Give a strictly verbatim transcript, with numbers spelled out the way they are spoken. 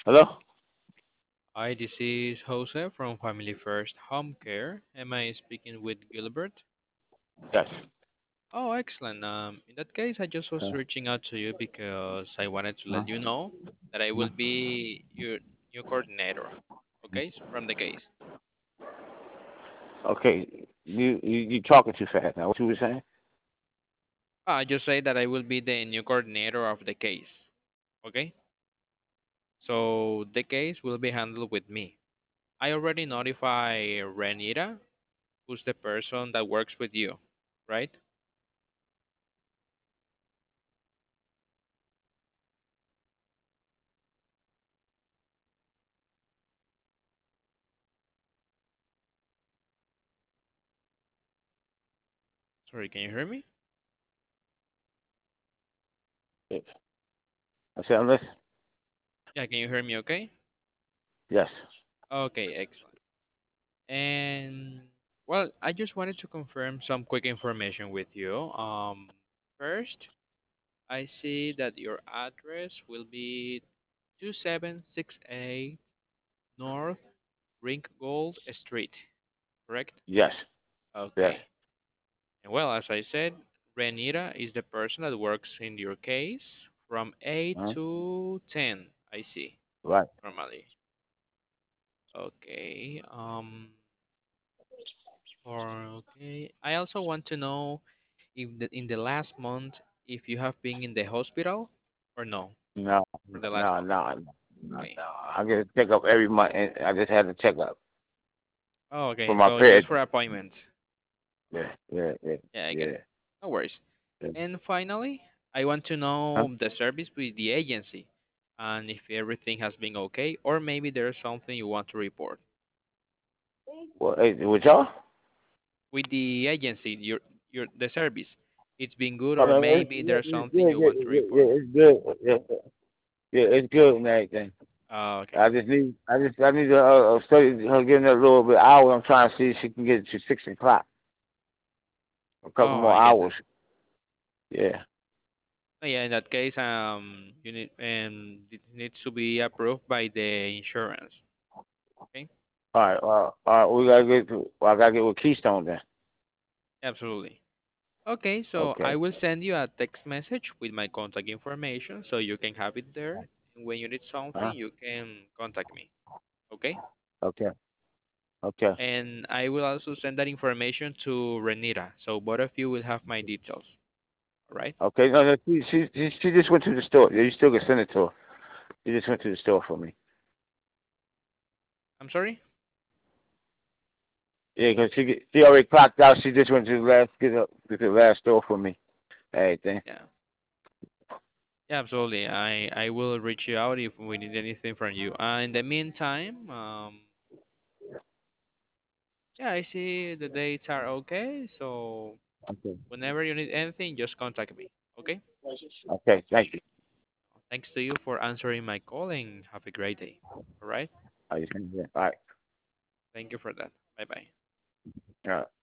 Hello? Hi, this is Jose from Family First Home Care. Am I speaking with Gilbert? Yes. Oh, excellent. Um, in that case, I just was Uh, reaching out to you because I wanted to huh? let you know that I Huh? will be your new coordinator. Okay, so from the case. Okay. You you you talking too fast now. What you were saying? Ah, I just say that I will be the new coordinator of the case. Okay, so the case will be handled with me. I already notify Renita, who's the person that works with you, right? Sorry, can you hear me? Yes. I said unless Yeah, can you hear me okay? yes. Okay, excellent. And well, I just wanted to confirm some quick information with you. Um, first, I see that your address will be two seven six eight North Ringgold Street, correct? Yes. Yes. Okay. And well, as I said, Renita is the person that works in your case from eight Huh? to ten, I see, Right. normally. Okay. Um, or okay. I also want to know if the, in the last month, if you have been in the hospital or no No. for the last No. month. No. No. Okay. No. I get a checkup every month, and I just had a checkup Oh, for okay. my So just pet. for appointments. Yeah. Yeah. Yeah. Yeah, I get Yeah. it. No worries. Yeah. And finally, I want to Huh? know the service with the agency and if everything has been okay, or maybe there's something you want to report Well, hey, with y'all? with the agency, your your the service. It's been good, I or mean, it's, maybe yeah, there's it's something good. you Yeah, want to yeah, report. yeah, it's good. Yeah, yeah, yeah, it's good and everything. Oh, okay. I just need, I just, I need to uh, uh, study her getting a little bit hour. I'm trying to see if she can get it to six o'clock. A couple Oh, more I get that. hours. Yeah. Oh, yeah, in that case, um, you need and it needs to be approved by the insurance. Okay, All right. Uh, all right. We gotta get to. Well, I gotta get with Keystone then. absolutely. Okay, so I Okay. will send you a text message with my contact information so you can have it there. And when you need something, Huh? you can contact me. Okay, Okay. Okay. and I will also send that information to Renita, so both of you will have my details. All right. Okay. No, no. She, she, she she just went to the store. Yeah, you still can send it to her. She just went to the store for me. I'm sorry. Yeah, 'cause she get- she already clocked out. She just went to the last get up to the last store for me. Everything. Yeah. Yeah, absolutely. I I will reach you out if we need anything from you. Uh, in the meantime, um, yeah, I see the dates are okay. So Okay. whenever you need anything, just contact me. Okay? Okay. Thank you. Thanks to you for answering my call and have a great day. All right? All right. All right. Thank you for that. Bye bye. All right.